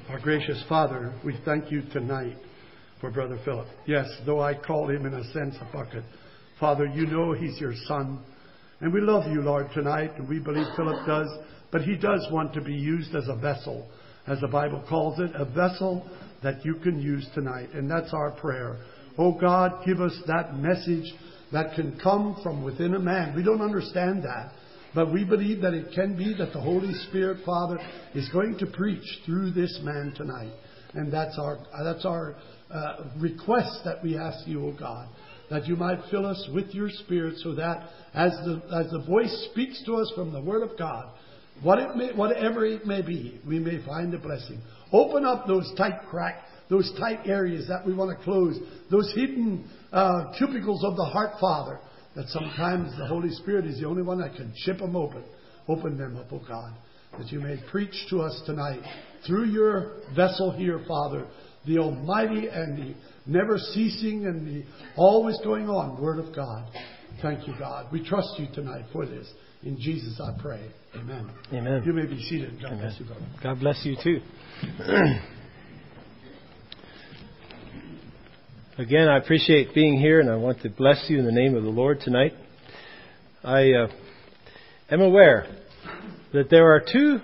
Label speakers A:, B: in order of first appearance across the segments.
A: Our gracious Father, we thank you tonight for Brother Philip. Yes, though I call him in a sense a bucket, Father, you know he's your son. And we love you, Lord, tonight, and we believe Philip does. But he does want to be used as a vessel, as the Bible calls it, a vessel that you can use tonight. And that's our prayer. Oh God, give us that message that can come from within a man. We don't understand that. But we believe that it can be that the Holy Spirit, Father, is going to preach through this man tonight. And that's our request that we ask you, O God, that you might fill us with your Spirit so that as the voice speaks to us from the Word of God, whatever it may be, we may find a blessing. Open up those tight areas that we want to close, those hidden cubicles of the heart, Father, that sometimes the Holy Spirit is the only one that can chip them open. Open them up, O God, that you may preach to us tonight through your vessel here, Father, the almighty and the never ceasing and the always going on Word of God. Thank you, God. We trust you tonight for this. In Jesus I pray. Amen.
B: Amen.
A: You may be seated. God bless you, brother.
B: God bless you too. Again, I appreciate being here, and I want to bless you in the name of the Lord tonight. I am aware that there are two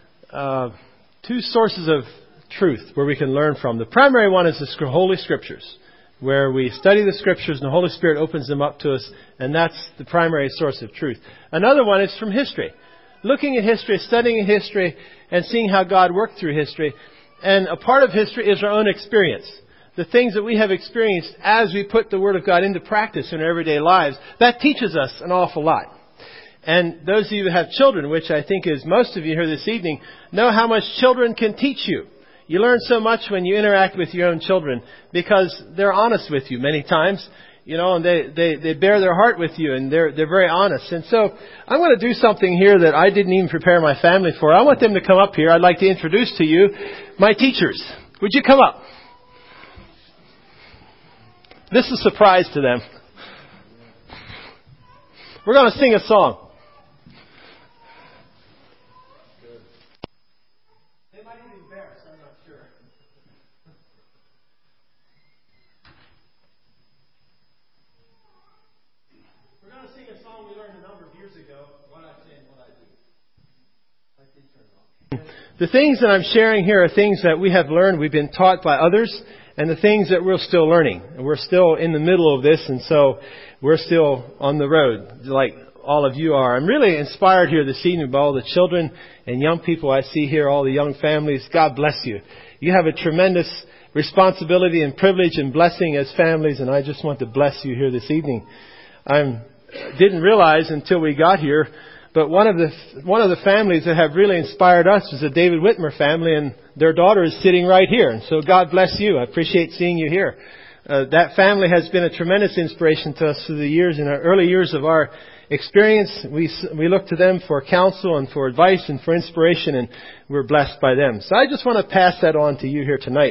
B: sources of truth where we can learn from. The primary one is the Holy Scriptures, where we study the Scriptures and the Holy Spirit opens them up to us, and that's the primary source of truth. Another one is from history. Looking at history, studying history, and seeing how God worked through history. And a part of history is our own experience. The things that we have experienced as we put the Word of God into practice in our everyday lives, that teaches us an awful lot. And those of you who have children, which I think is most of you here this evening, know how much children can teach you. You learn so much when you interact with your own children because they're honest with you many times, and they bear their heart with you, and they're very honest. And so I'm going to do something here that I didn't even prepare my family for. I want them to come up here. I'd like to introduce to you my teachers. Would you come up? This is a surprise to them. We're going to sing a song. They might get embarrassed, I'm not sure. We're going to sing a song we learned a number of years ago, What I Say and What I Do. The things that I'm sharing here are things that we have learned, we've been taught by others, and the things that we're still learning. And we're still in the middle of this, and so we're still on the road, like all of you are. I'm really inspired here this evening by all the children and young people I see here, all the young families. God bless you. You have a tremendous responsibility and privilege and blessing as families, and I just want to bless you here this evening. I didn't realize until we got here, but one of the families that have really inspired us is the David Whitmer family, and their daughter is sitting right here. And so God bless you. I appreciate seeing you here. That family has been a tremendous inspiration to us through the years. In our early years of our experience, we look to them for counsel and for advice and for inspiration, and we're blessed by them. So I just want to pass that on to you here tonight.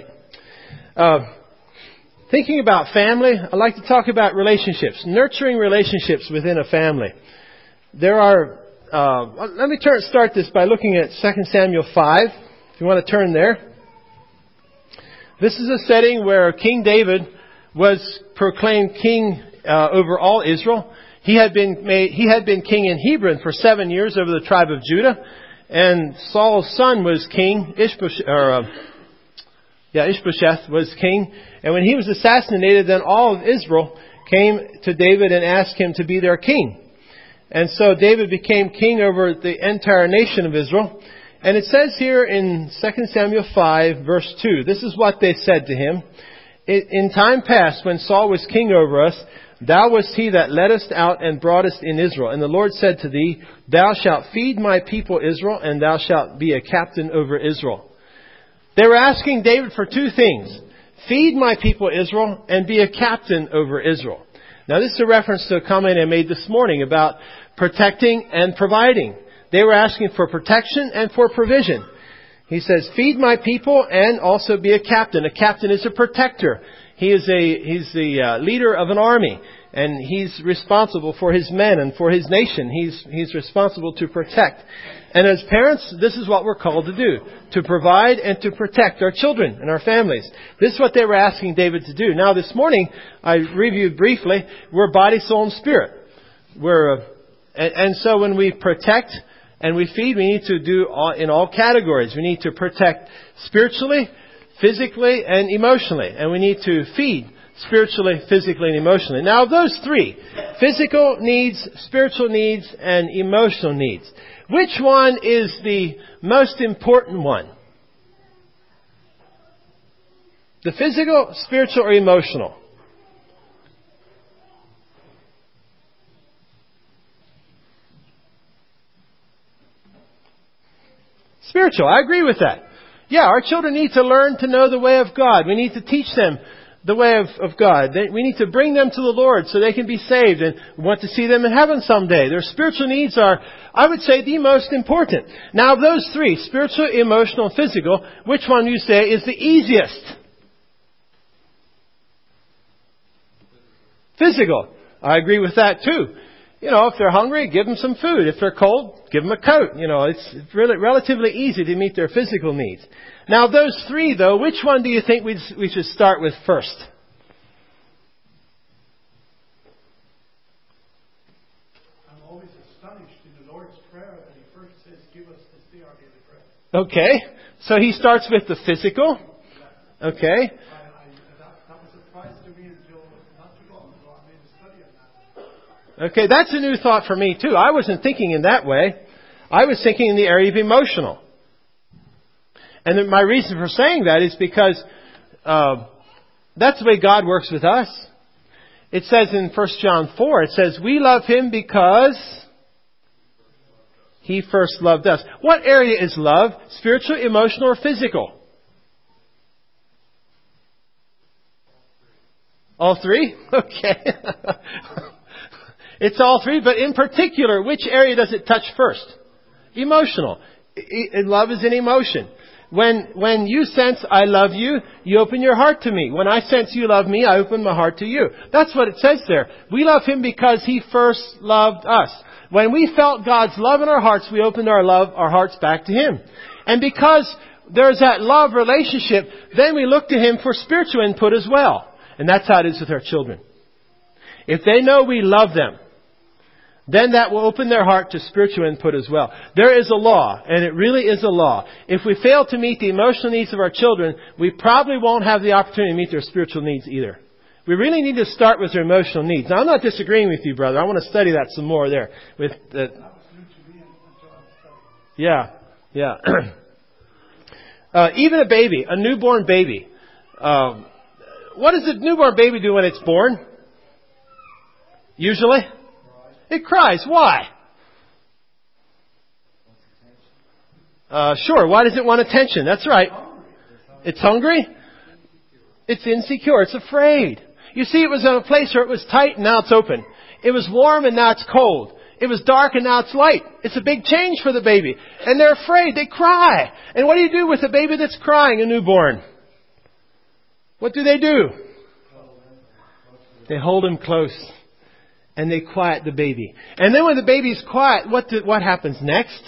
B: Thinking about family, I'd like to talk about relationships, nurturing relationships within a family. There are let me start this by looking at 2 Samuel 5, if you want to turn there. This is a setting where King David was proclaimed king over all Israel. He had been king in Hebron for 7 years over the tribe of Judah, and Saul's son was king. Ishbosheth was king. And when he was assassinated, then all of Israel came to David and asked him to be their king. And so David became king over the entire nation of Israel. And it says here in 2 Samuel 5, verse 2, this is what they said to him. In time past, when Saul was king over us, thou wast he that led us out and brought us in Israel. And the Lord said to thee, thou shalt feed my people Israel, and thou shalt be a captain over Israel. They were asking David for two things. Feed my people Israel, and be a captain over Israel. Now, this is a reference to a comment I made this morning about protecting and providing. They were asking for protection and for provision. He says, feed my people and also be a captain. A captain is a protector. He's the leader of an army, and he's responsible for his men and for his nation. He's responsible to protect. And as parents, this is what we're called to do. To provide and to protect our children and our families. This is what they were asking David to do. Now this morning, I reviewed briefly, we're body, soul, and spirit. And so when we protect and we feed, we need to do in all categories. We need to protect spiritually, physically, and emotionally. And we need to feed spiritually, physically, and emotionally. Now of those three, physical needs, spiritual needs, and emotional needs, which one is the most important one? The physical, spiritual, or emotional? Spiritual. I agree with that. Yeah, our children need to learn to know the way of God. We need to teach them the way of God. We need to bring them to the Lord so they can be saved, and we want to see them in heaven someday. Their spiritual needs are, I would say, the most important. Now, of those three, spiritual, emotional, and physical, which one you say is the easiest? Physical. I agree with that too. You know, if they're hungry, give them some food. If they're cold, give them a coat. You know, it's really relatively easy to meet their physical needs. Now, of those three, though, which one do you think we should start with first?
A: I'm always astonished in the Lord's Prayer that He first says, "Give us this day our daily bread."
B: Okay, so He starts with the physical. Okay.
A: That was a surprise to me until not too long ago. I made a study on that.
B: Okay, that's a new thought for me too. I wasn't thinking in that way. I was thinking in the area of emotional. And my reason for saying that is because that's the way God works with us. It says in 1 John 4, it says, we love Him because He first loved us. What area is love? Spiritual, emotional, or physical? All three? Okay. It's all three, but in particular, which area does it touch first? Emotional. Love is an emotion. When you sense I love you, you open your heart to me. When I sense you love me, I open my heart to you. That's what it says there. We love Him because He first loved us. When we felt God's love in our hearts, we opened our hearts back to Him. And because there's that love relationship, then we look to Him for spiritual input as well. And that's how it is with our children. If they know we love them, then that will open their heart to spiritual input as well. There is a law, and it really is a law. If we fail to meet the emotional needs of our children, we probably won't have the opportunity to meet their spiritual needs either. We really need to start with their emotional needs. Now, I'm not disagreeing with you, brother. I want to study that some more there. Yeah. Even a baby, a newborn baby. What does a newborn baby do when it's born? Usually? It cries. Why? Sure. Why does it want attention? That's right. It's hungry. It's insecure. It's afraid. You see, it was in a place where it was tight and now it's open. It was warm and now it's cold. It was dark and now it's light. It's a big change for the baby. And they're afraid. They cry. And what do you do with a baby that's crying, a newborn? What do? They hold him close. And they quiet the baby. And then when the baby's quiet, what happens next?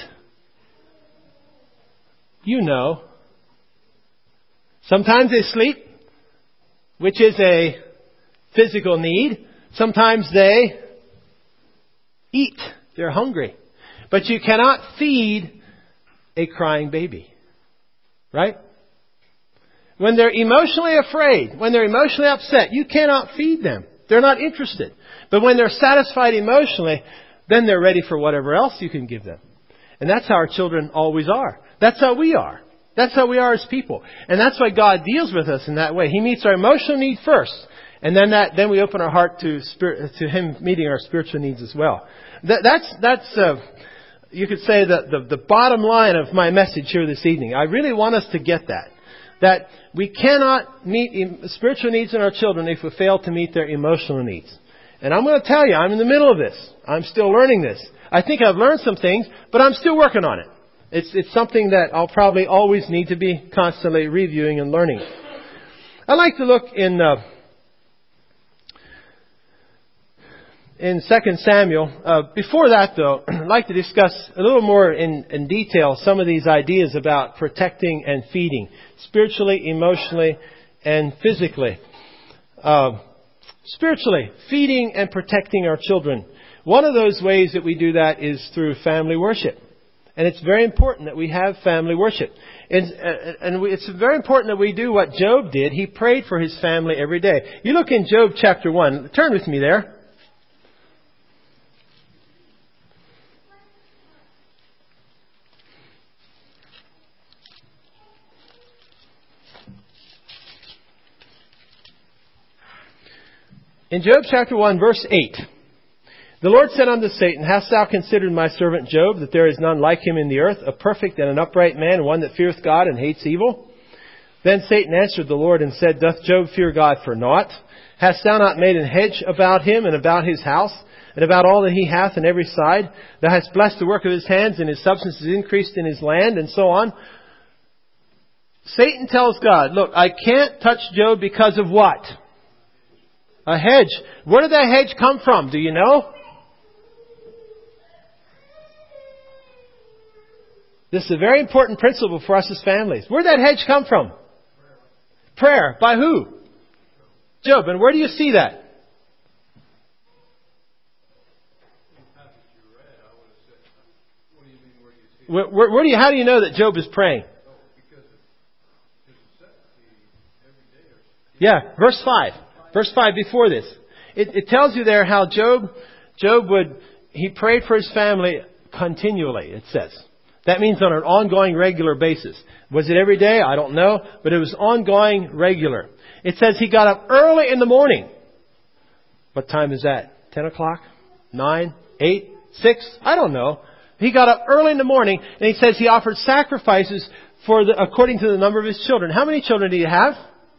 B: You know. Sometimes they sleep, which is a physical need. Sometimes they eat. They're hungry. But you cannot feed a crying baby. Right? When they're emotionally afraid, when they're emotionally upset, you cannot feed them. They're not interested. But when they're satisfied emotionally, then they're ready for whatever else you can give them. And that's how our children always are. That's how we are. That's how we are as people. And that's why God deals with us in that way. He meets our emotional need first. And then we open our heart to Him meeting our spiritual needs as well. That's you could say the bottom line of my message here this evening. I really want us to get that. That we cannot meet spiritual needs in our children if we fail to meet their emotional needs. And I'm going to tell you, I'm in the middle of this. I'm still learning this. I think I've learned some things, but I'm still working on it. It's something that I'll probably always need to be constantly reviewing and learning. I'd like to look in in 2 Samuel. Before that, though, I'd like to discuss a little more in detail some of these ideas about protecting and feeding, spiritually, emotionally, and physically. Spiritually, feeding and protecting our children. One of those ways that we do that is through family worship. And it's very important that we have family worship. And it's very important that we do what Job did. He prayed for his family every day. You look in Job chapter 1. Turn with me there. In Job chapter 1, verse 8, the Lord said unto Satan, Hast thou considered my servant Job, that there is none like him in the earth, a perfect and an upright man, one that feareth God and hates evil? Then Satan answered the Lord and said, Doth Job fear God for naught? Hast thou not made an hedge about him and about his house, and about all that he hath on every side? Thou hast blessed the work of his hands, and his substance is increased in his land, and so on. Satan tells God, look, I can't touch Job because of what? A hedge. Where did that hedge come from? Do you know? This is a very important principle for us as families. Where did that hedge come from? Prayer. By who? Job. And where do you see that? How do you know that Job is praying? Yeah, verse 5. Verse 5 before this. It tells you there how Job he prayed for his family continually, it says. That means on an ongoing, regular basis. Was it every day? I don't know. But it was ongoing, regular. It says he got up early in the morning. What time is that? 10 o'clock? 9? 8? 6? I don't know. He got up early in the morning and he says he offered sacrifices according to the number of his children. How many children do you have?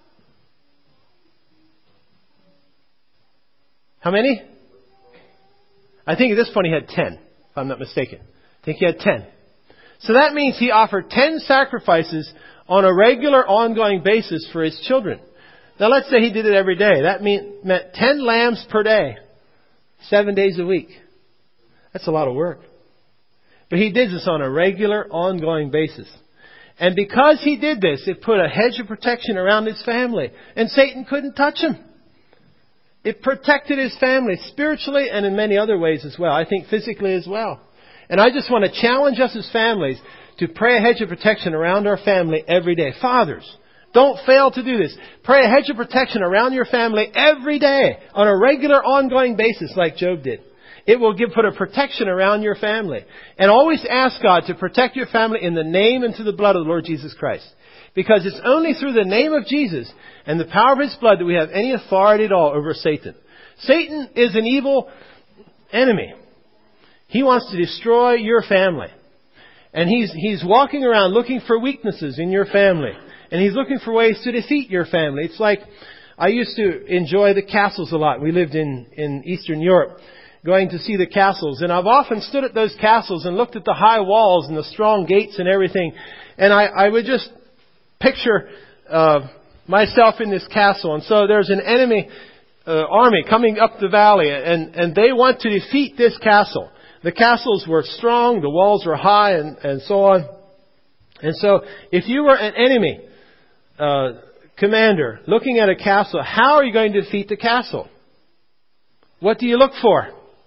B: How many? I think at this point he had 10, if I'm not mistaken. I think he had 10. So that means he offered 10 sacrifices on a regular, ongoing basis for his children. Now let's say he did it every day. That meant 10 lambs per day, 7 days a week. That's a lot of work. But he did this on a regular, ongoing basis. And because he did this, it put a hedge of protection around his family. And Satan couldn't touch him. It protected his family spiritually and in many other ways as well. I think physically as well. And I just want to challenge us as families to pray a hedge of protection around our family every day. Fathers, don't fail to do this. Pray a hedge of protection around your family every day on a regular, ongoing basis like Job did. It will put a protection around your family. And always ask God to protect your family in the name and through the blood of the Lord Jesus Christ. Because it's only through the name of Jesus and the power of His blood that we have any authority at all over Satan. Satan is an evil enemy. He wants to destroy your family. And he's walking around looking for weaknesses in your family. And he's looking for ways to defeat your family. It's like, I used to enjoy the castles a lot. We lived in Eastern Europe, going to see the castles. And I've often stood at those castles and looked at the high walls and the strong gates and everything. And I would just picture myself in this castle. And so there's an enemy army coming up the valley, and they want to defeat this castle. The castles were strong, the walls were high, and so on. And so if you were an enemy commander looking at a castle, how are you going to defeat the castle? What do you look for?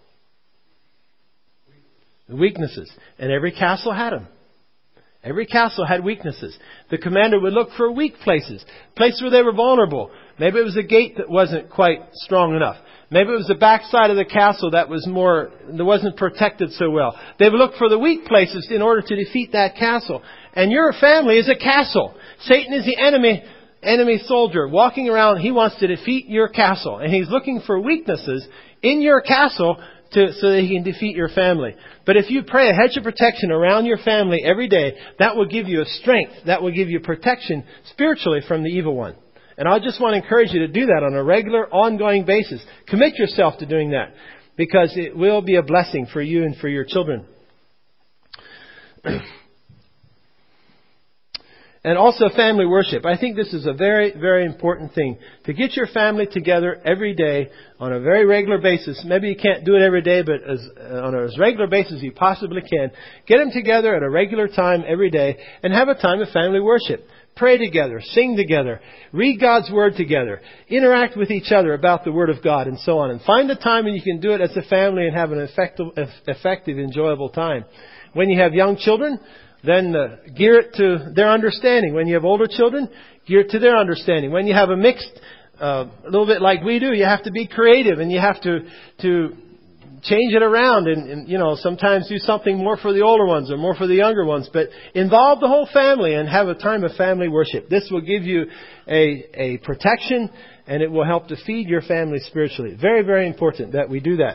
B: Weaknesses. And every castle had them. Every castle had weaknesses. The commander would look for weak places where they were vulnerable. Maybe it was a gate that wasn't quite strong enough. Maybe it was the backside of the castle that wasn't protected so well. They would look for the weak places in order to defeat that castle. And your family is a castle. Satan is the enemy soldier walking around. He wants to defeat your castle. And he's looking for weaknesses in your castle so that he can defeat your family. But if you pray a hedge of protection around your family every day, that will give you a strength. That will give you protection spiritually from the evil one. And I just want to encourage you to do that on a regular, ongoing basis. Commit yourself to doing that, because it will be a blessing for you and for your children. And also family worship. I think this is a very, very important thing. To get your family together every day on a very regular basis. Maybe you can't do it every day, but on as regular basis as you possibly can. Get them together at a regular time every day and have a time of family worship. Pray together, sing together, read God's Word together, interact with each other about the Word of God, and so on. And find a time when you can do it as a family and have an effective, enjoyable time. When you have young children, then gear it to their understanding. When you have older children, gear it to their understanding. When you have a mixed, a little bit like we do, you have to be creative and you have to change it around and sometimes do something more for the older ones or more for the younger ones. But involve the whole family and have a time of family worship. This will give you a protection and it will help to feed your family spiritually. Very, very important that we do that.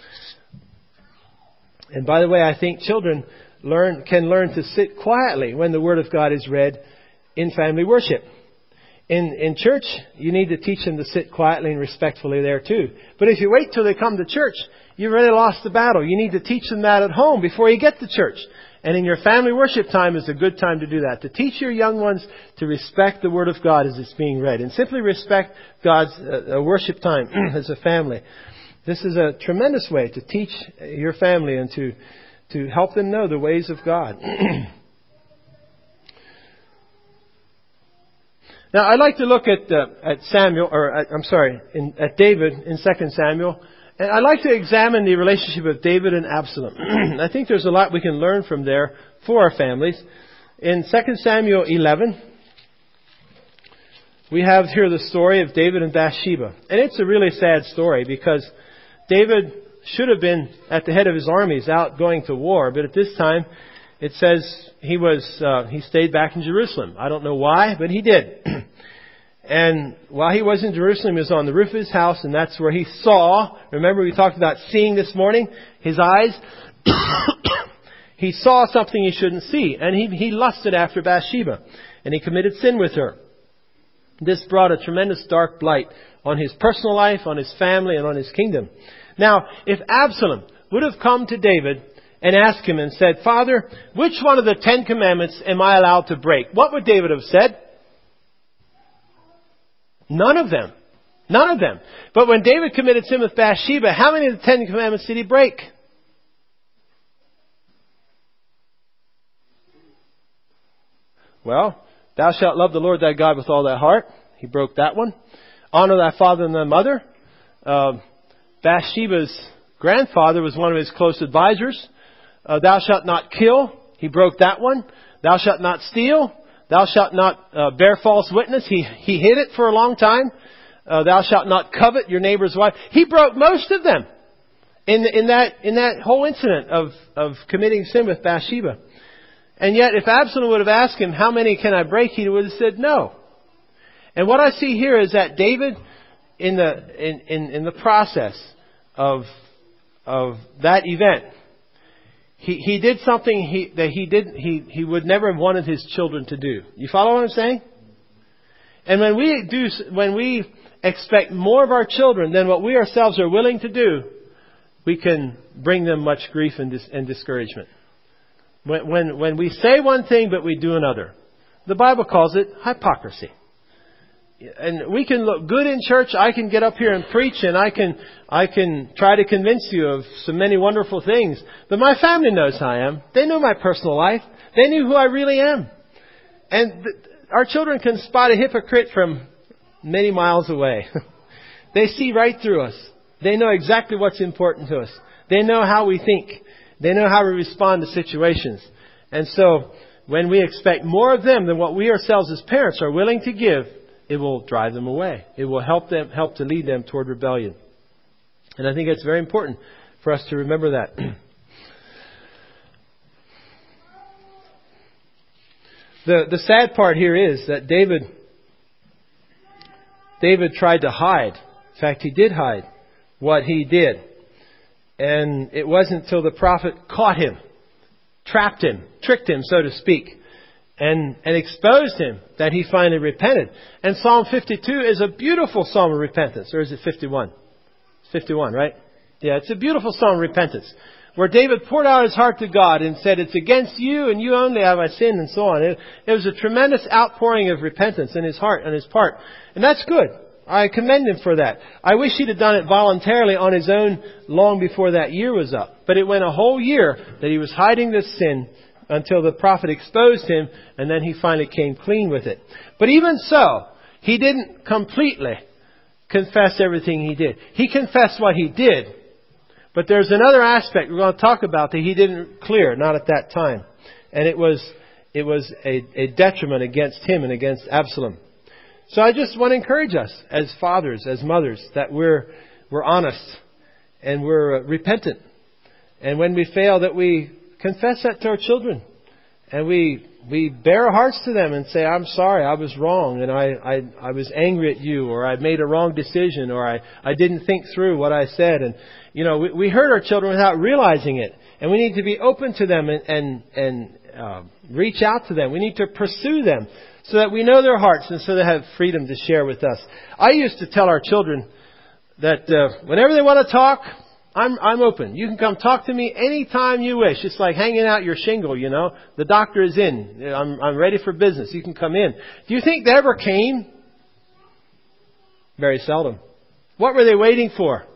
B: And by the way, I think children can learn to sit quietly when the Word of God is read in family worship. In church, you need to teach them to sit quietly and respectfully there too. But if you wait till they come to church, you've already lost the battle. You need to teach them that at home before you get to church. And in your family worship time is a good time to do that. To teach your young ones to respect the Word of God as it's being read. And simply respect God's worship time as a family. This is a tremendous way to teach your family and to help them know the ways of God. Now, I'd like to look at David in 2 Samuel. And I'd like to examine the relationship of David and Absalom. I think there's a lot we can learn from there for our families. In 2 Samuel 11, we have here the story of David and Bathsheba. And it's a really sad story because David should have been at the head of his armies out going to war, but at this time it says he stayed back in Jerusalem. I don't know why, but he did. And while he was in Jerusalem, he was on the roof of his house, and that's where he saw, remember we talked about seeing this morning, his eyes, he saw something he shouldn't see, and he lusted after Bathsheba, and he committed sin with her. This brought a tremendous dark blight on his personal life, on his family, and on his kingdom. Now, if Absalom would have come to David and asked him and said, Father, which one of the 10 Commandments am I allowed to break? What would David have said? None of them. None of them. But when David committed sin with Bathsheba, how many of the 10 Commandments did he break? Well, thou shalt love the Lord thy God with all thy heart. He broke that one. Honor thy father and thy mother. Bathsheba's grandfather was one of his close advisors. Thou shalt not kill. He broke that one. Thou shalt not steal. Thou shalt not bear false witness. He hid it for a long time. Thou shalt not covet your neighbor's wife. He broke most of them in that whole incident of committing sin with Bathsheba. And yet, if Absalom would have asked him, how many can I break? He would have said no. And what I see here is that David, in the process of that event, he did something he would never have wanted his children to do. You follow what I'm saying? And when we expect more of our children than what we ourselves are willing to do, we can bring them much grief and discouragement. When we say one thing but we do another, the Bible calls it hypocrisy. And we can look good in church. I can get up here and preach, and I can try to convince you of so many wonderful things. But my family knows how I am. They know my personal life. They knew who I really am. And our children can spot a hypocrite from many miles away. They see right through us. They know exactly what's important to us. They know how we think. They know how we respond to situations. And so, when we expect more of them than what we ourselves as parents are willing to give, it will drive them away. It will help to lead them toward rebellion. And I think it's very important for us to remember that. The sad part here is that David tried to hide. In fact, he did hide what he did. And it wasn't until the prophet caught him, trapped him, tricked him, so to speak, and exposed him that he finally repented. And Psalm 52 is a beautiful psalm of repentance. Or is it 51? It's 51, right? Yeah, it's a beautiful psalm of repentance. where David poured out his heart to God and said, it's against you and you only have I sinned, and so on. It was a tremendous outpouring of repentance in his heart, on his part. And that's good. I commend him for that. I wish he'd have done it voluntarily on his own long before that year was up. But it went a whole year that he was hiding this sin until the prophet exposed him, and then he finally came clean with it. But even so, he didn't completely confess everything he did. He confessed what he did. But there's another aspect we're going to talk about that he didn't clear, not at that time. And it was a detriment against him and against Absalom. So I just want to encourage us as fathers, as mothers, that we're honest and we're repentant. And when we fail, that we confess that to our children. And we bare our hearts to them and say, I'm sorry, I was wrong, and I was angry at you, or I made a wrong decision, or I didn't think through what I said. And, we hurt our children without realizing it. And we need to be open to them and reach out to them. We need to pursue them so that we know their hearts and so they have freedom to share with us. I used to tell our children that whenever they want to talk, I'm open. You can come talk to me anytime you wish. It's like hanging out your shingle, The doctor is in. I'm ready for business. You can come in. Do you think they ever came? Very seldom. What were they waiting for?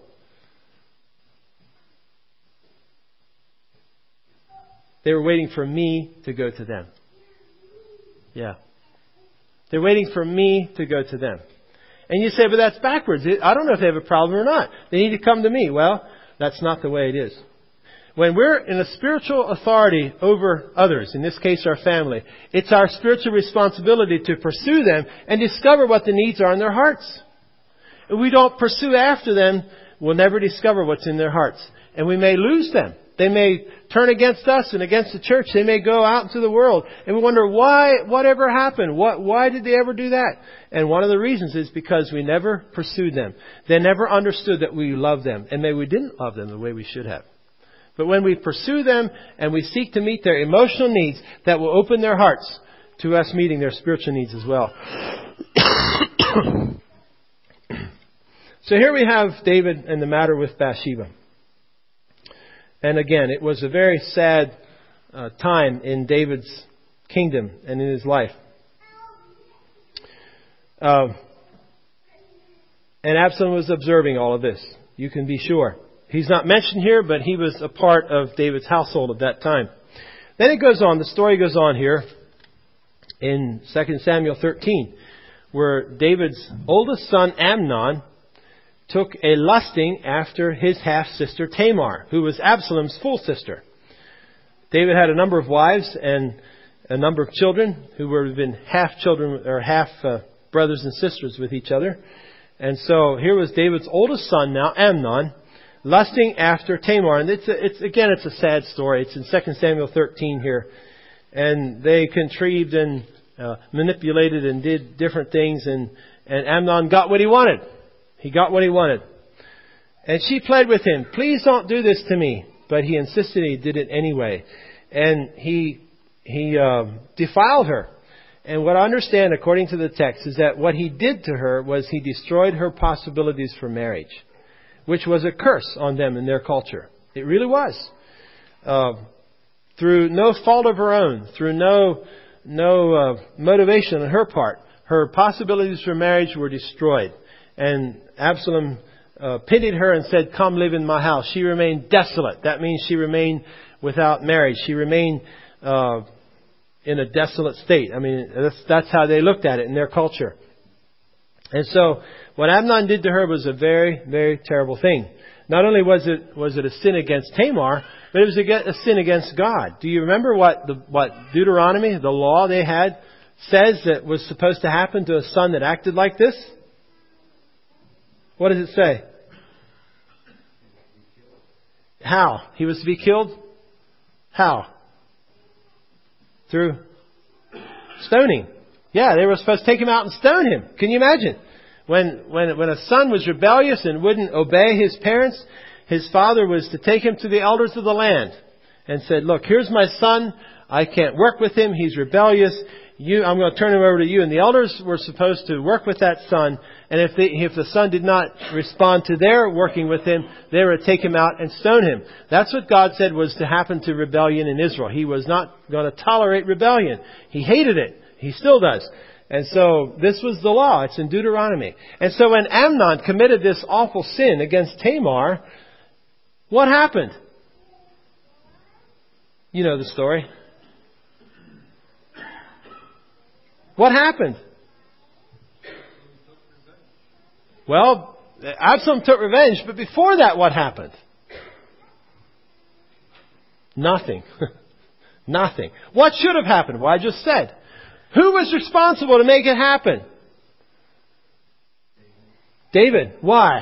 B: They were waiting for me to go to them. Yeah. They're waiting for me to go to them. And you say, but that's backwards. I don't know if they have a problem or not. They need to come to me. Well, that's not the way it is. When we're in a spiritual authority over others, in this case our family, it's our spiritual responsibility to pursue them and discover what the needs are in their hearts. If we don't pursue after them, we'll never discover what's in their hearts. And we may lose them. They may turn against us and against the church. They may go out into the world. And we wonder, whatever happened? Why did they ever do that? And one of the reasons is because we never pursued them. They never understood that we loved them. And maybe we didn't love them the way we should have. But when we pursue them and we seek to meet their emotional needs, that will open their hearts to us meeting their spiritual needs as well. So here we have David and the matter with Bathsheba. And again, it was a very sad time in David's kingdom and in his life. And Absalom was observing all of this. You can be sure. He's not mentioned here, but he was a part of David's household at that time. Then it goes on, the story goes on here in 2 Samuel 13, where David's oldest son Amnon took a lusting after his half-sister Tamar, who was Absalom's full sister. David had a number of wives and a number of children who would have been half children or half brothers and sisters with each other. And so here was David's oldest son now, Amnon, lusting after Tamar. And it's a sad story. It's in 2 Samuel 13 here. And they contrived and manipulated and did different things. And Amnon got what he wanted. He got what he wanted. And she pled with him, please don't do this to me. But he insisted he did it anyway. And he defiled her. And what I understand, according to the text, is that what he did to her was he destroyed her possibilities for marriage, which was a curse on them in their culture. It really was. Through no fault of her own, through no motivation on her part, her possibilities for marriage were destroyed. And Absalom pitied her and said, come live in my house. She remained desolate. That means she remained without marriage. She remained in a desolate state. I mean, that's how they looked at it in their culture. And so what Amnon did to her was a very, very terrible thing. Not only was it a sin against Tamar, but it was a sin against God. Do you remember what Deuteronomy, the law they had, says that was supposed to happen to a son that acted like this? What does it say? How? He was to be killed? How? Through stoning. Yeah, they were supposed to take him out and stone him. Can you imagine? When a son was rebellious and wouldn't obey his parents, his father was to take him to the elders of the land and said, look, here's my son. I can't work with him. He's rebellious. I'm going to turn him over to you. And the elders were supposed to work with that son. And if the son did not respond to their working with him, they were to take him out and stone him. That's what God said was to happen to rebellion in Israel. He was not going to tolerate rebellion. He hated it. He still does. And so this was the law. It's in Deuteronomy. And so when Amnon committed this awful sin against Tamar, what happened? You know the story. What happened? Well, Absalom took revenge, but before that, what happened? Nothing. Nothing. What should have happened? Well, I just said. Who was responsible to make it happen? David. Why?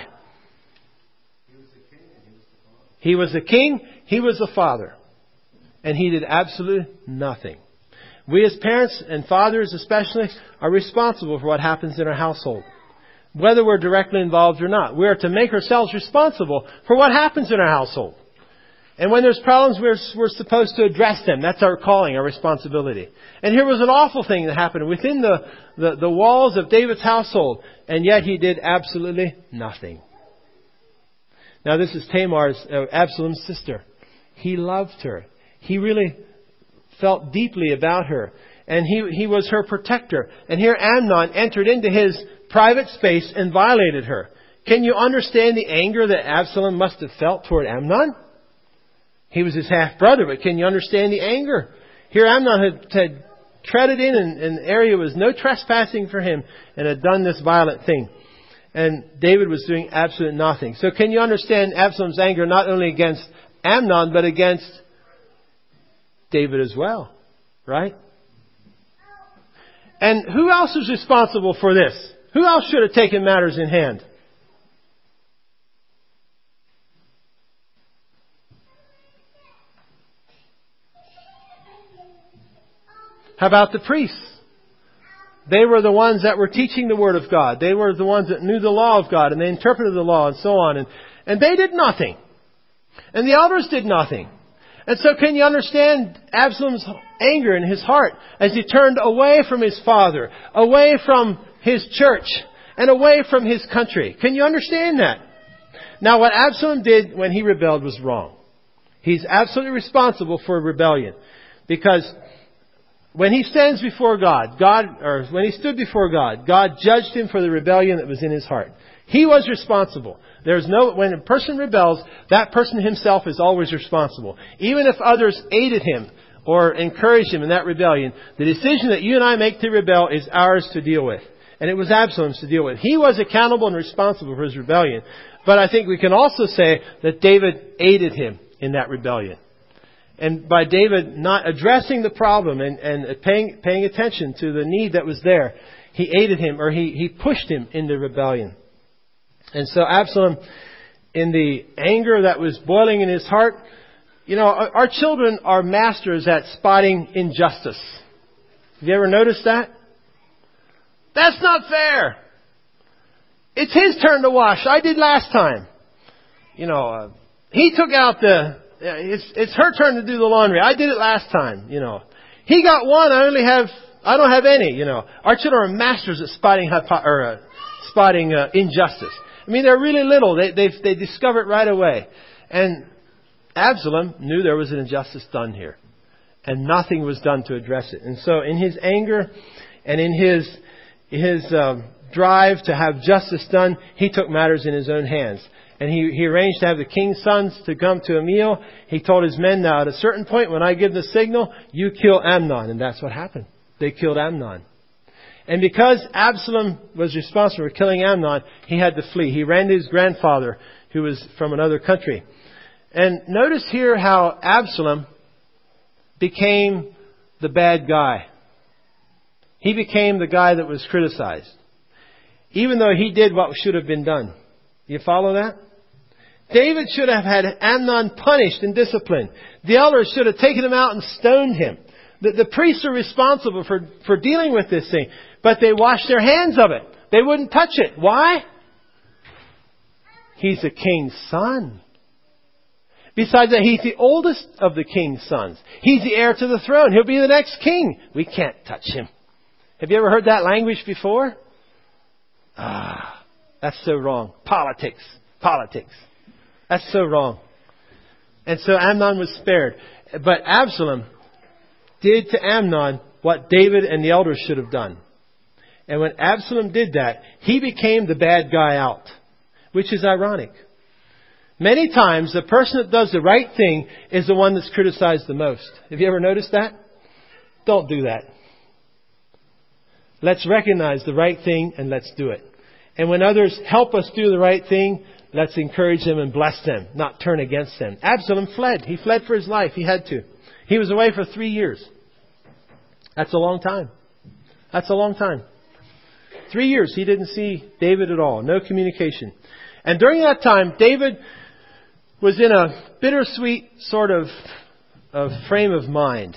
B: He was the king. He was the father. And he did absolutely nothing. We as parents and fathers especially are responsible for what happens in our household. Whether we're directly involved or not. We are to make ourselves responsible for what happens in our household. And when there's problems, we're supposed to address them. That's our calling, our responsibility. And here was an awful thing that happened within the walls of David's household. And yet he did absolutely nothing. Now this is Tamar's, Absalom's sister. He loved her. He really felt deeply about her. And he was her protector. And here Amnon entered into his private space and violated her. Can you understand the anger that Absalom must have felt toward Amnon? He was his half-brother, but can you understand the anger? Here Amnon had treaded in an area was no trespassing for him and had done this violent thing. And David was doing absolutely nothing. So can you understand Absalom's anger not only against Amnon, but against David as well? Right? And who else was responsible for this? Who else should have taken matters in hand? How about the priests? They were the ones that were teaching the Word of God. They were the ones that knew the law of God and they interpreted the law and so on. And they did nothing. And the elders did nothing. And so can you understand Absalom's anger in his heart as he turned away from his father, away from his church, and away from his country? Can you understand that? Now what Absalom did when he rebelled was wrong. He's absolutely responsible for rebellion. Because when he stands before God, when he stood before God, God judged him for the rebellion that was in his heart. He was responsible. When a person rebels, that person himself is always responsible. Even if others aided him or encouraged him in that rebellion, the decision that you and I make to rebel is ours to deal with. And it was Absalom's to deal with. He was accountable and responsible for his rebellion. But I think we can also say that David aided him in that rebellion. And by David not addressing the problem and paying attention to the need that was there, he aided him, or he pushed him into rebellion. And so Absalom, in the anger that was boiling in his heart, our children are masters at spotting injustice. Have you ever noticed that? That's not fair. It's his turn to wash. I did last time. He took out it's her turn to do the laundry. I did it last time, He got one, I don't have any, Our children are masters at spotting injustice. I mean, they're really little. They discover it right away. And Absalom knew there was an injustice done here. And nothing was done to address it. And so in his anger and in his drive to have justice done, he took matters in his own hands. And he arranged to have the king's sons to come to a meal. He told his men, now at a certain point when I give the signal, you kill Amnon. And that's what happened. They killed Amnon. And because Absalom was responsible for killing Amnon, he had to flee. He ran to his grandfather, who was from another country. And notice here how Absalom became the bad guy. He became the guy that was criticized. Even though he did what should have been done. You follow that? David should have had Amnon punished and disciplined. The elders should have taken him out and stoned him. The priests are responsible for dealing with this thing. But they washed their hands of it. They wouldn't touch it. Why? He's the king's son. Besides that, he's the oldest of the king's sons. He's the heir to the throne. He'll be the next king. We can't touch him. Have you ever heard that language before? That's so wrong. Politics. That's so wrong. And so Amnon was spared. But Absalom did to Amnon what David and the elders should have done. And when Absalom did that, he became the bad guy out, which is ironic. Many times, the person that does the right thing is the one that's criticized the most. Have you ever noticed that? Don't do that. Let's recognize the right thing and let's do it. And when others help us do the right thing, let's encourage them and bless them, not turn against them. Absalom fled. He fled for his life. He had to. He was away for 3 years. That's a long time. 3 years he didn't see David at all. No communication. And during that time, David was in a bittersweet sort of frame of mind.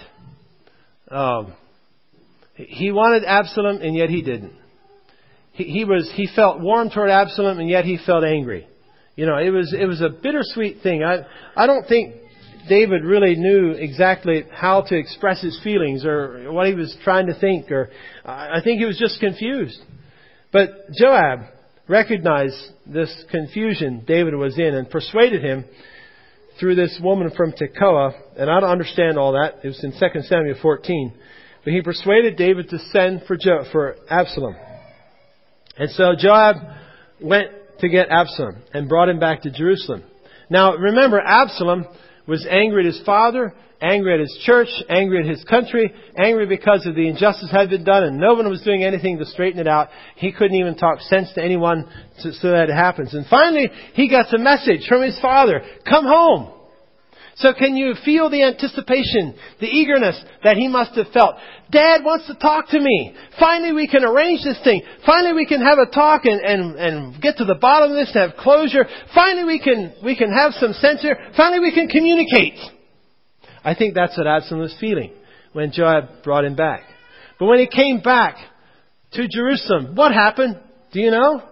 B: He wanted Absalom, and yet he didn't. He felt warm toward Absalom, and yet he felt angry. You know, it was a bittersweet thing. I don't think David really knew exactly how to express his feelings or what he was trying to think. Or I think he was just confused. But Joab recognized this confusion David was in and persuaded him through this woman from Tekoa. And I don't understand all that. It was in 2 Samuel 14. But he persuaded David to send for Absalom. And so Joab went to get Absalom and brought him back to Jerusalem. Now remember, Absalom was angry at his father, angry at his church, angry at his country, angry because of the injustice had been done and no one was doing anything to straighten it out. He couldn't even talk sense to anyone so that it happens. And finally, he gets a message from his father, come home. So can you feel the anticipation, the eagerness that he must have felt? Dad wants to talk to me. Finally we can arrange this thing. Finally we can have a talk and get to the bottom of this and have closure. Finally we can have some sense here. Finally we can communicate. I think that's what Absalom was feeling when Joab brought him back. But when he came back to Jerusalem, what happened? Do you know?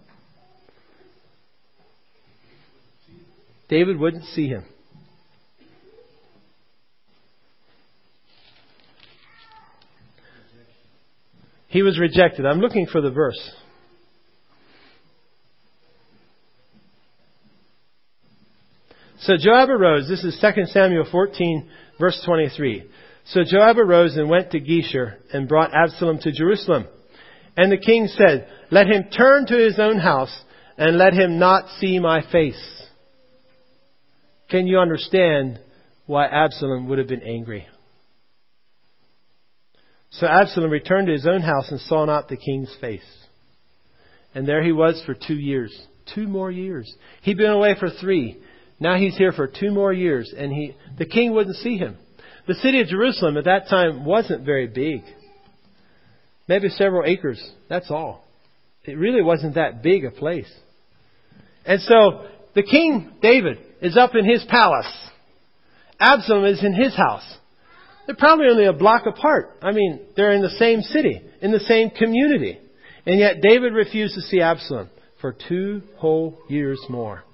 B: David wouldn't see him. He was rejected. I'm looking for the verse. So Joab arose. This is 2 Samuel 14, verse 23. So Joab arose and went to Geshur and brought Absalom to Jerusalem. And the king said, let him turn to his own house and let him not see my face. Can you understand why Absalom would have been angry? So Absalom returned to his own house and saw not the king's face. And there he was for 2 years. 2 more years. He'd been away for 3. Now he's here for 2 more years. And the king wouldn't see him. The city of Jerusalem at that time wasn't very big. Maybe several acres. That's all. It really wasn't that big a place. And so the king, David, is up in his palace. Absalom is in his house. They're probably only a block apart. I mean, they're in the same city, in the same community. And yet David refused to see Absalom for 2 whole years more.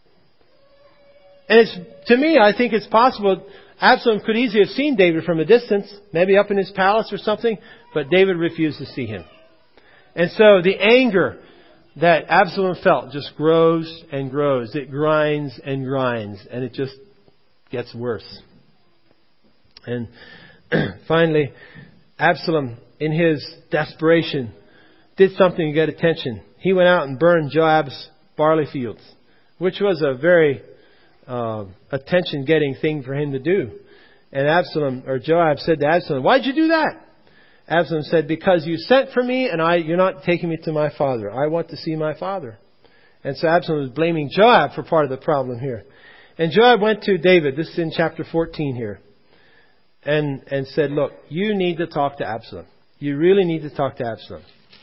B: And to me, I think it's possible Absalom could easily have seen David from a distance, maybe up in his palace or something, but David refused to see him. And so the anger that Absalom felt just grows and grows. It grinds and grinds, and it just gets worse. And finally, Absalom, in his desperation, did something to get attention. He went out and burned Joab's barley fields, which was a very attention-getting thing for him to do. And Joab said to Absalom, why'd you do that? Absalom said, because you sent for me and you're not taking me to my father. I want to see my father. And so Absalom was blaming Joab for part of the problem here. And Joab went to David. This is in chapter 14 here. And said, look, you need to talk to Absalom. You really need to talk to Absalom.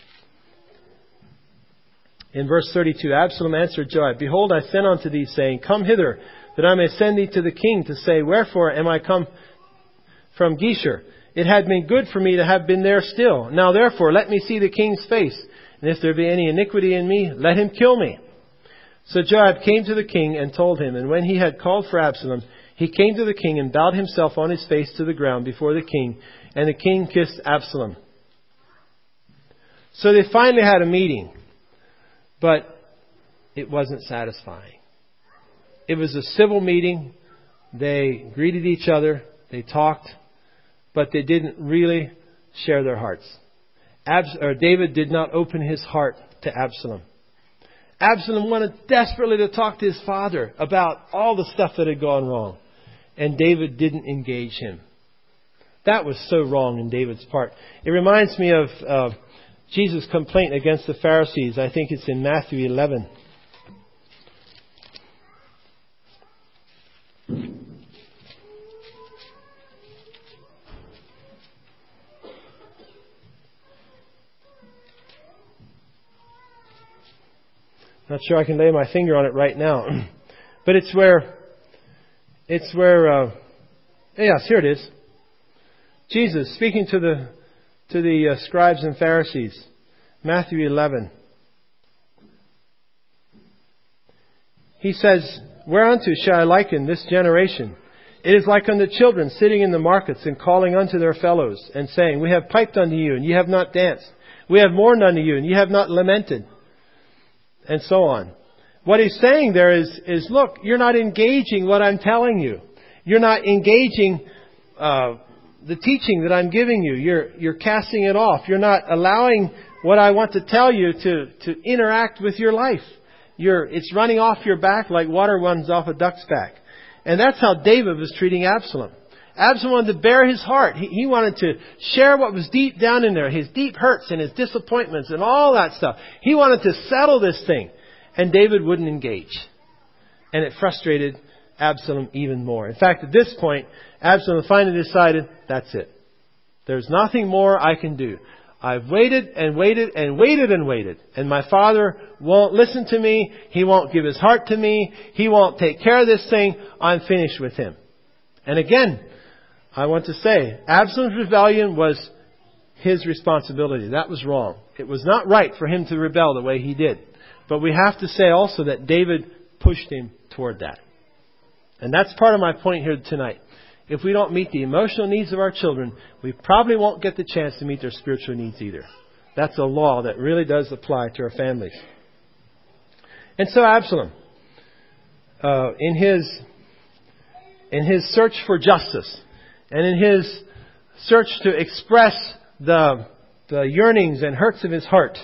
B: In verse 32, Absalom answered Joab, behold, I sent unto thee, saying, come hither, that I may send thee to the king, to say, wherefore am I come from Geshur? It had been good for me to have been there still. Now therefore, let me see the king's face. And if there be any iniquity in me, let him kill me. So Joab came to the king and told him. And when he had called for Absalom, he came to the king and bowed himself on his face to the ground before the king. And the king kissed Absalom. So they finally had a meeting. But it wasn't satisfying. It was a civil meeting. They greeted each other. They talked. But they didn't really share their hearts. David did not open his heart to Absalom. Absalom wanted desperately to talk to his father about all the stuff that had gone wrong. And David didn't engage him. That was so wrong in David's part. It reminds me of Jesus' complaint against the Pharisees. I think it's in Matthew 11. Not sure I can lay my finger on it right now. But it's where, yes, here it is. Jesus speaking to the scribes and Pharisees. Matthew 11. He says, "Whereunto shall I liken this generation? It is like unto children sitting in the markets and calling unto their fellows and saying, We have piped unto you and ye have not danced. We have mourned unto you and ye have not lamented." And so on. What he's saying there is look, you're not engaging what I'm telling you. You're not engaging the teaching that I'm giving you. You're casting it off. You're not allowing what I want to tell you to interact with your life. It's running off your back like water runs off a duck's back. And that's how David was treating Absalom. Absalom wanted to bare his heart. He wanted to share what was deep down in there, his deep hurts and his disappointments and all that stuff. He wanted to settle this thing. And David wouldn't engage. And it frustrated Absalom even more. In fact, at this point, Absalom finally decided, that's it. There's nothing more I can do. I've waited and waited and waited and waited. And my father won't listen to me. He won't give his heart to me. He won't take care of this thing. I'm finished with him. And again, I want to say, Absalom's rebellion was his responsibility. That was wrong. It was not right for him to rebel the way he did. But we have to say also that David pushed him toward that. And that's part of my point here tonight. If we don't meet the emotional needs of our children, we probably won't get the chance to meet their spiritual needs either. That's a law that really does apply to our families. And so Absalom, in his search for justice, and in his search to express the yearnings and hurts of his heart,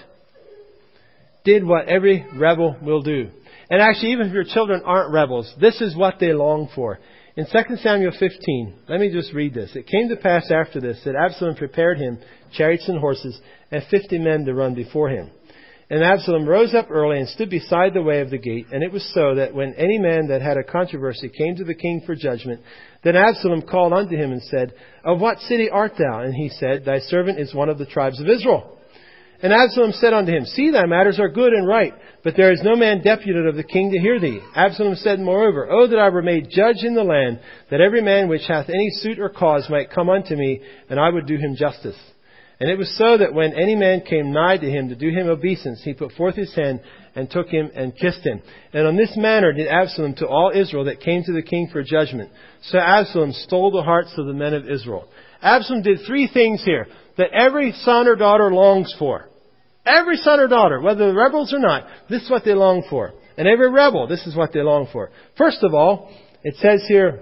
B: did what every rebel will do. And actually, even if your children aren't rebels, this is what they long for. In 2 Samuel 15, let me just read this. It came to pass after this that Absalom prepared him chariots and horses and 50 men to run before him. And Absalom rose up early and stood beside the way of the gate. And it was so that when any man that had a controversy came to the king for judgment, then Absalom called unto him and said, Of what city art thou? And he said, Thy servant is one of the tribes of Israel. And Absalom said unto him, See, thy matters are good and right, but there is no man deputed of the king to hear thee. Absalom said moreover, Oh, that I were made judge in the land, that every man which hath any suit or cause might come unto me, and I would do him justice. And it was so that when any man came nigh to him to do him obeisance, he put forth his hand and took him and kissed him. And on this manner did Absalom to all Israel that came to the king for judgment. So Absalom stole the hearts of the men of Israel. Absalom did 3 things here that every son or daughter longs for. Every son or daughter, whether they're rebels or not, this is what they long for. And every rebel, this is what they long for. First of all, it says here,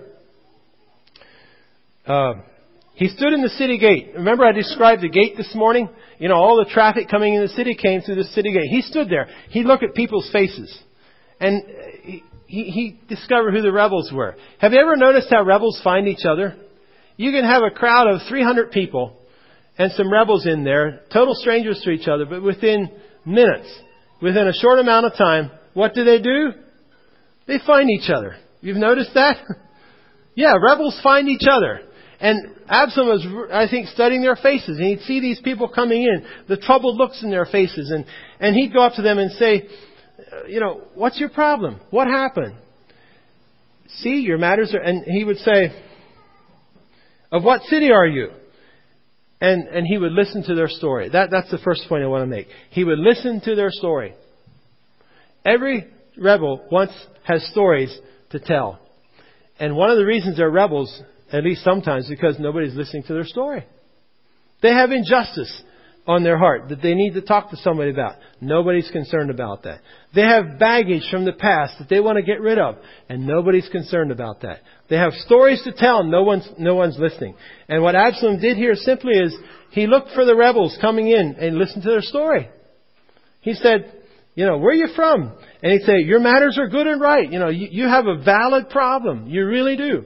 B: he stood in the city gate. Remember I described the gate this morning? You know, all the traffic coming in the city came through the city gate. He stood there. He looked at people's faces. And he discovered who the rebels were. Have you ever noticed how rebels find each other? You can have a crowd of 300 people and some rebels in there, total strangers to each other, but within minutes, within a short amount of time, what do? They find each other. You've noticed that? Yeah, rebels find each other. And Absalom was, I think, studying their faces. And he'd see these people coming in, the troubled looks in their faces. And he'd go up to them and say, what's your problem? What happened? See, your matters are... And he would say, of what city are you? And he would listen to their story. That's the first point I want to make. He would listen to their story. Every rebel has stories to tell. And one of the reasons they're rebels, at least sometimes, because nobody's listening to their story. They have injustice on their heart that they need to talk to somebody about. Nobody's concerned about that. They have baggage from the past that they want to get rid of, and nobody's concerned about that. They have stories to tell, and no one's listening. And what Absalom did here simply is he looked for the rebels coming in and listened to their story. He said, where are you from? And he'd say, your matters are good and right. You have a valid problem. You really do.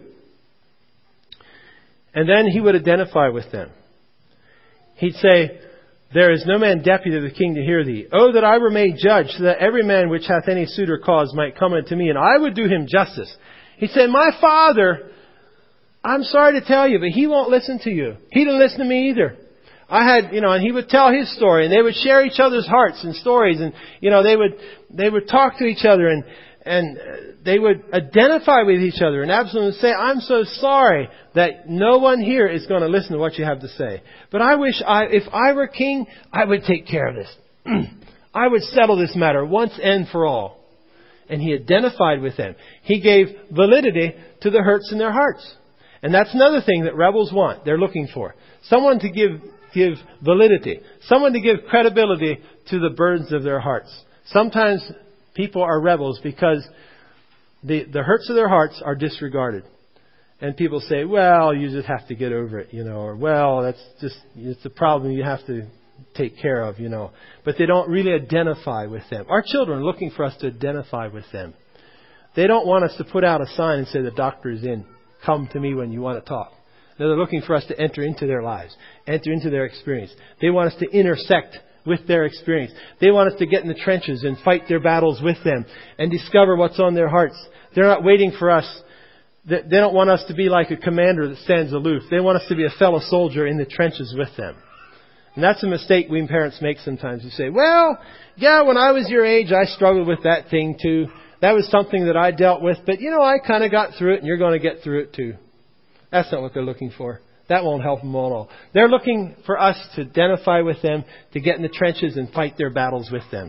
B: And then he would identify with them. He'd say, there is no man deputy of the king to hear thee. Oh, that I were made judge, so that every man which hath any suit or cause might come unto me, and I would do him justice. He said, my father, I'm sorry to tell you, but he won't listen to you. He didn't listen to me either. And he would tell his story, and they would share each other's hearts and stories, and, they would talk to each other, and they would identify with each other. And Absalom would say, I'm so sorry that no one here is going to listen to what you have to say. But I wish if I were king, I would take care of this. I would settle this matter once and for all. And he identified with them. He gave validity to the hurts in their hearts. And that's another thing that rebels want. They're looking for. Someone to give validity. Someone to give credibility to the burdens of their hearts. Sometimes people are rebels because the hurts of their hearts are disregarded. And people say, well, you just have to get over it, or well, it's a problem you have to take care of, But they don't really identify with them. Our children are looking for us to identify with them. They don't want us to put out a sign and say the doctor is in. Come to me when you want to talk. No, they're looking for us to enter into their lives, enter into their experience. They want us to intersect with their experience. They want us to get in the trenches and fight their battles with them and discover what's on their hearts. They're not waiting for us. They don't want us to be like a commander that stands aloof. They want us to be a fellow soldier in the trenches with them. And that's a mistake we parents make sometimes. We say, well, yeah, when I was your age, I struggled with that thing too. That was something that I dealt with. But, I kind of got through it, and you're going to get through it too. That's not what they're looking for. That won't help them at all. They're looking for us to identify with them, to get in the trenches and fight their battles with them.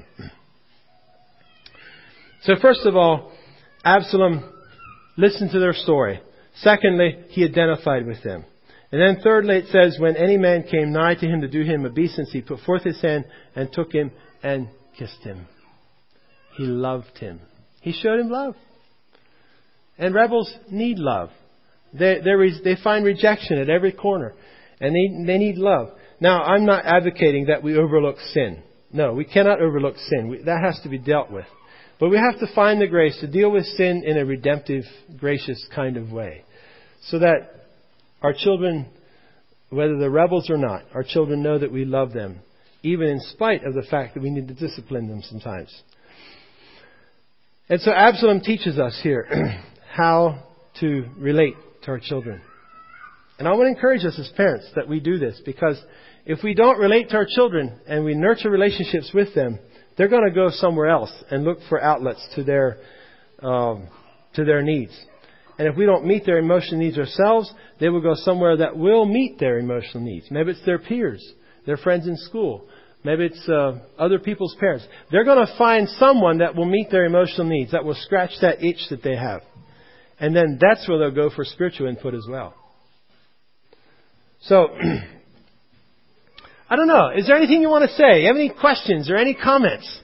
B: So first of all, Absalom listened to their story. Secondly, he identified with them. And then thirdly, it says, when any man came nigh to him to do him obeisance, he put forth his hand and took him and kissed him. He loved him. He showed him love. And rebels need love. They find rejection at every corner. And they need love. Now, I'm not advocating that we overlook sin. No, we cannot overlook sin. That has to be dealt with. But we have to find the grace to deal with sin in a redemptive, gracious kind of way. So that our children, whether they're rebels or not, our children know that we love them. Even in spite of the fact that we need to discipline them sometimes. And so Absalom teaches us here how to relate to our children. And I want to encourage us as parents that we do this, because if we don't relate to our children and we nurture relationships with them, they're going to go somewhere else and look for outlets to their needs. And if we don't meet their emotional needs ourselves, they will go somewhere that will meet their emotional needs. Maybe it's their peers, their friends in school. Maybe it's other people's parents. They're going to find someone that will meet their emotional needs, that will scratch that itch that they have. And then that's where they'll go for spiritual input as well. So, I don't know. Is there anything you want to say? You have any questions or any comments?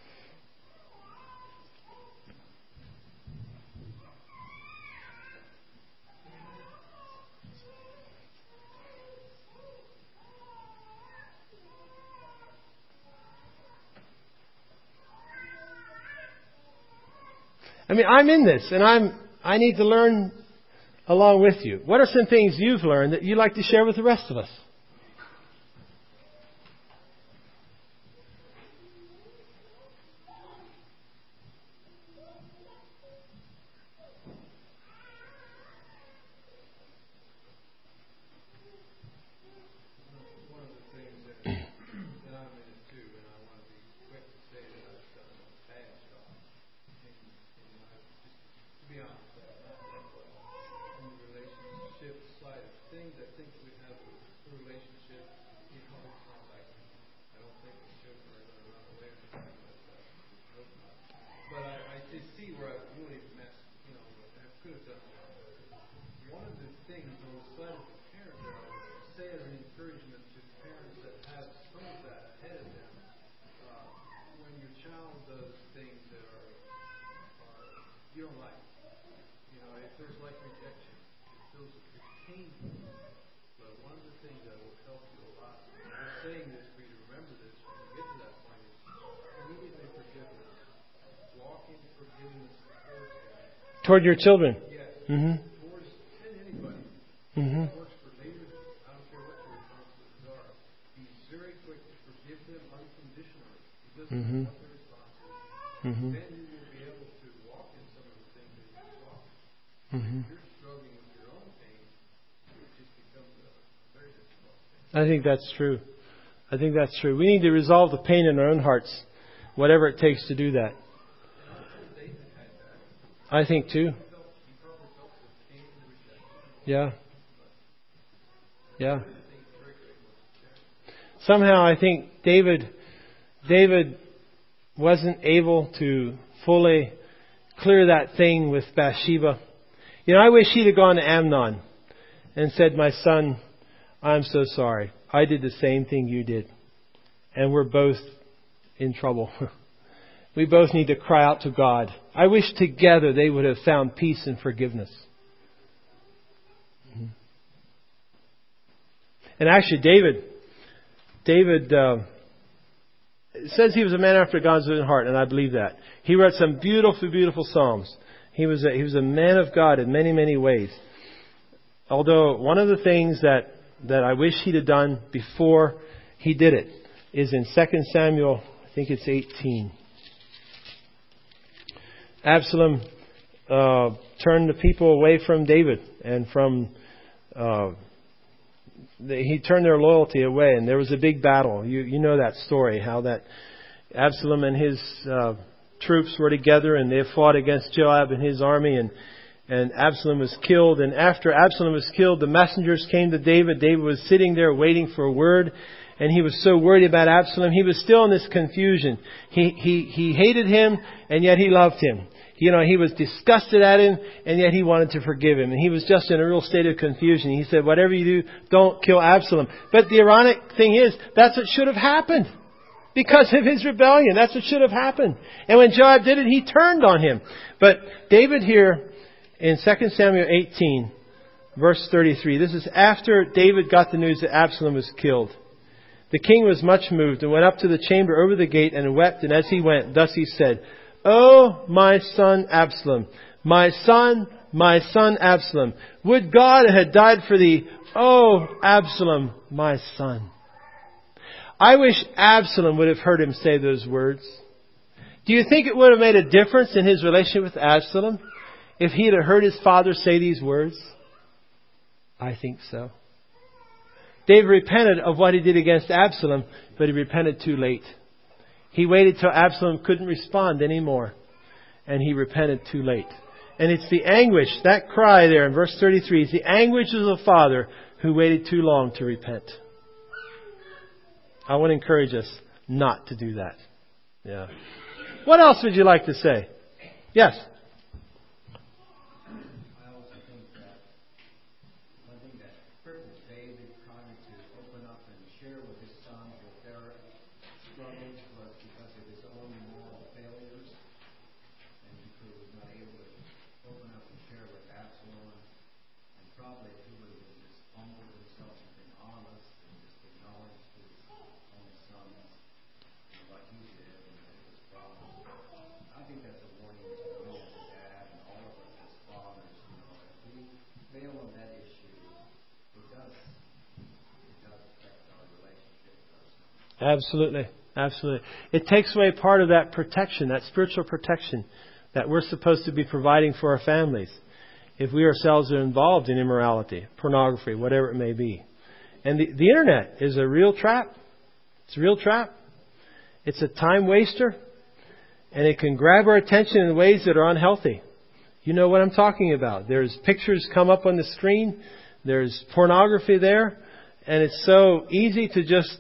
B: I mean, I'm in this, and I need to learn along with you. What are some things you've learned that you'd like to share with the rest of us? Toward your children.
C: Yes.
B: Mm-hmm.
C: Towards anybody.
B: Mm-hmm.
C: That works for David. I don't care what your responses are. He's very quick to forgive them unconditionally. He doesn't
B: Mm-hmm.
C: know what their response is.
B: Mm-hmm.
C: Then you will be able to walk in some of the things that you walk.
B: Mm-hmm.
C: If you're struggling with your own pain, it just becomes a very difficult thing.
B: I think that's true. I think that's true. We need to resolve the pain in our own hearts, whatever it takes to do that. I think too. Yeah. Yeah. Somehow I think David wasn't able to fully clear that thing with Bathsheba. You know, I wish he'd have gone to Amnon and said, "My son, I'm so sorry. I did the same thing you did. And we're both in trouble. We both need to cry out to God." I wish together they would have found peace and forgiveness. And actually David it says he was a man after God's own heart, and I believe that. He wrote some beautiful, beautiful Psalms. He was a man of God in many, many ways. Although one of the things that I wish he'd have done before he did it is in 2 Samuel, I think it's 18. Absalom turned the people away from David and from he turned their loyalty away, and there was a big battle. You know that story, how that Absalom and his troops were together and they fought against Joab and his army, and Absalom was killed. And after Absalom was killed, the messengers came to David. David was sitting there waiting for a word, and he was so worried about Absalom. He was still in this confusion. He hated him, and yet he loved him. You know, he was disgusted at him, and yet he wanted to forgive him. And he was just in a real state of confusion. He said, "Whatever you do, don't kill Absalom." But the ironic thing is, that's what should have happened. Because of his rebellion. That's what should have happened. And when Joab did it, he turned on him. But David here, in 2 Samuel 18, verse 33, this is after David got the news that Absalom was killed. The king was much moved and went up to the chamber over the gate and wept. And as he went, thus he said, "Oh, my son Absalom, my son Absalom, would God had died for thee. Oh, Absalom, my son." I wish Absalom would have heard him say those words. Do you think it would have made a difference in his relationship with Absalom if he had heard his father say these words? I think so. David repented of what he did against Absalom, but he repented too late. He waited till Absalom couldn't respond anymore, and he repented too late. And it's the anguish, that cry there in verse 33, is the anguish of the father who waited too long to repent. I want to encourage us not to do that. Yeah. What else would you like to say? Yes.
D: I also think that one thing that crippled David trying to open up and share with his sons what their struggles was because of his own moral failures, and he was not able to open up and share with Absalom. And probably if he would have just humbled himself and been honest and just acknowledged his own sons and what he did and his problems. I think that's a warning to me as a dad and all of us as fathers. You know, if we fail on that issue, it does affect our relationship with our sons.
B: Absolutely. Absolutely. It takes away part of that protection, that spiritual protection that we're supposed to be providing for our families if we ourselves are involved in immorality, pornography, whatever it may be. And the internet is a real trap. It's a real trap. It's a time waster, and it can grab our attention in ways that are unhealthy. You know what I'm talking about. There's pictures come up on the screen. There's pornography there. And it's so easy to just,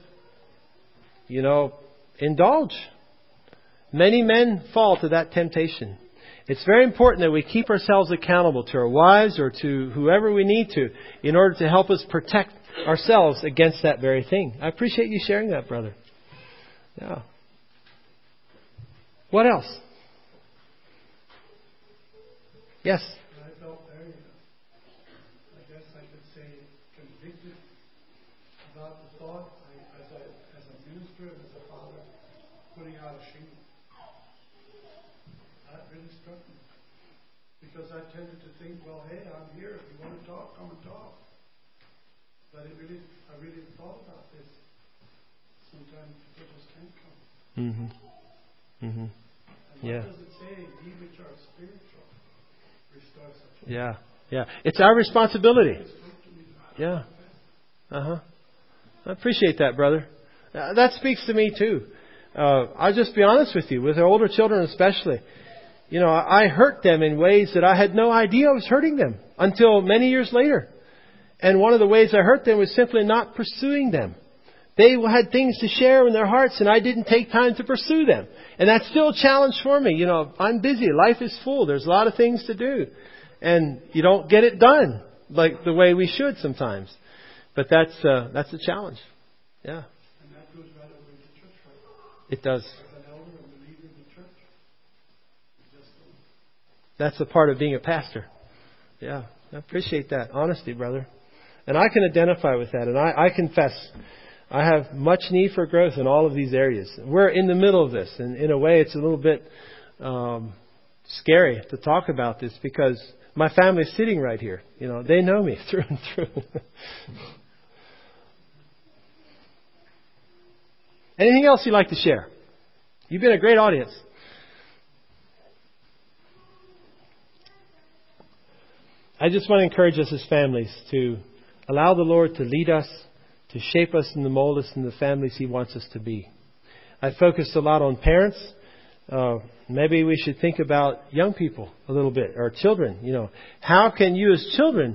B: indulge. Many men fall to that temptation. It's very important that we keep ourselves accountable to our wives or to whoever we need to in order to help us protect ourselves against that very thing. I appreciate you sharing that, brother. Yeah. What else? Yes.
A: I felt very, I guess I could say, convicted about the thought. As a minister and as a father, putting out a shingle. That really struck me. Because I tended to think, well, hey, I'm here. If you want to talk, come and talk. But I really thought about this. Sometimes people just can't come.
B: Mm-hmm. Mm-hmm.
A: And what does it say? Ye which are spiritual, restore such.
B: Yeah. Yeah. It's our responsibility. Yeah. Uh-huh. I appreciate that, brother. That speaks to me too. I'll just be honest with you, with our older children especially. You know, I hurt them in ways that I had no idea I was hurting them until many years later. And one of the ways I hurt them was simply not pursuing them. They had things to share in their hearts and I didn't take time to pursue them. And that's still a challenge for me. You know, I'm busy. Life is full. There's a lot of things to do. And you don't get it done like the way we should sometimes. But that's a challenge. Yeah.
A: And that goes right over into church, right?
B: It does.
A: As an elder and the leader of the church.
B: That's a part of being a pastor. Yeah. I appreciate that. Honesty, brother. And I can identify with that. And I confess, I have much need for growth in all of these areas. We're in the middle of this. And in a way, it's a little bit scary to talk about this because my family's sitting right here. You know, they know me through and through. Anything else you'd like to share? You've been a great audience. I just want to encourage us as families to allow the Lord to lead us, to shape us and to mold us in the families He wants us to be. I focused a lot on parents. Maybe we should think about young people a little bit, or children. You know, how can you as children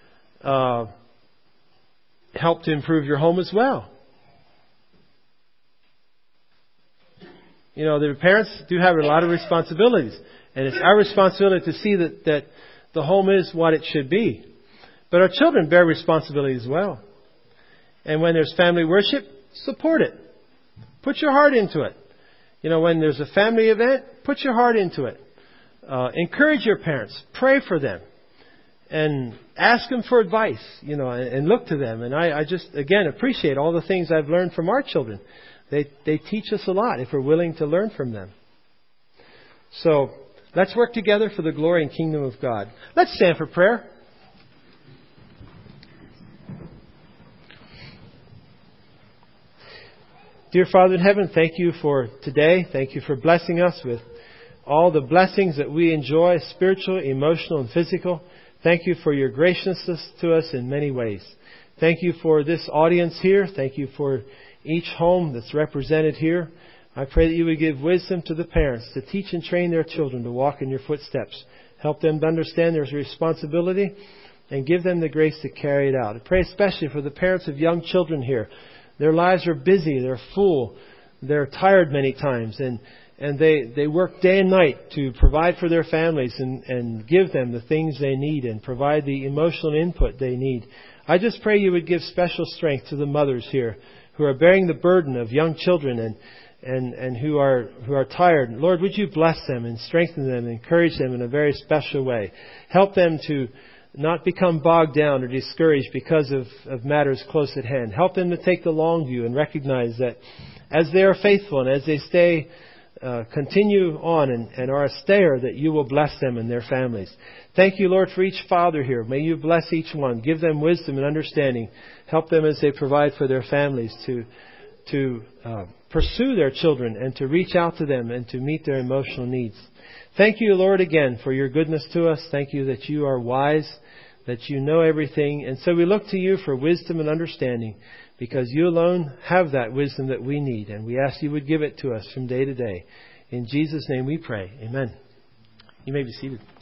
B: help to improve your home as well? You know, the parents do have a lot of responsibilities, and it's our responsibility to see that the home is what it should be. But our children bear responsibility as well. And when there's family worship, support it. Put your heart into it. You know, when there's a family event, put your heart into it. Encourage your parents. Pray for them. And ask them for advice, you know, and look to them. And I just, again, appreciate all the things I've learned from our children. They teach us a lot if we're willing to learn from them. So, let's work together for the glory and kingdom of God. Let's stand for prayer. Dear Father in heaven, thank you for today. Thank you for blessing us with all the blessings that we enjoy, spiritual, emotional, and physical. Thank you for your graciousness to us in many ways. Thank you for this audience here. Thank you for each home that's represented here. I pray that you would give wisdom to the parents to teach and train their children to walk in your footsteps. Help them to understand their responsibility and give them the grace to carry it out. I pray especially for the parents of young children here. Their lives are busy, they're full, they're tired many times, and they work day and night to provide for their families and give them the things they need and provide the emotional input they need. I just pray you would give special strength to the mothers here who are bearing the burden of young children and who are tired. Lord, would you bless them and strengthen them and encourage them in a very special way. Help them to not become bogged down or discouraged because of matters close at hand. Help them to take the long view and recognize that as they are faithful and as they continue on and are a stayer, that you will bless them and their families. Thank you, Lord, for each father here. May you bless each one. Give them wisdom and understanding. Help them as they provide for their families to pursue their children and to reach out to them and to meet their emotional needs. Thank you, Lord, again for your goodness to us. Thank you that you are wise, that you know everything. And so we look to you for wisdom and understanding because you alone have that wisdom that we need. And we ask you would give it to us from day to day. In Jesus' name we pray. Amen. You may be seated.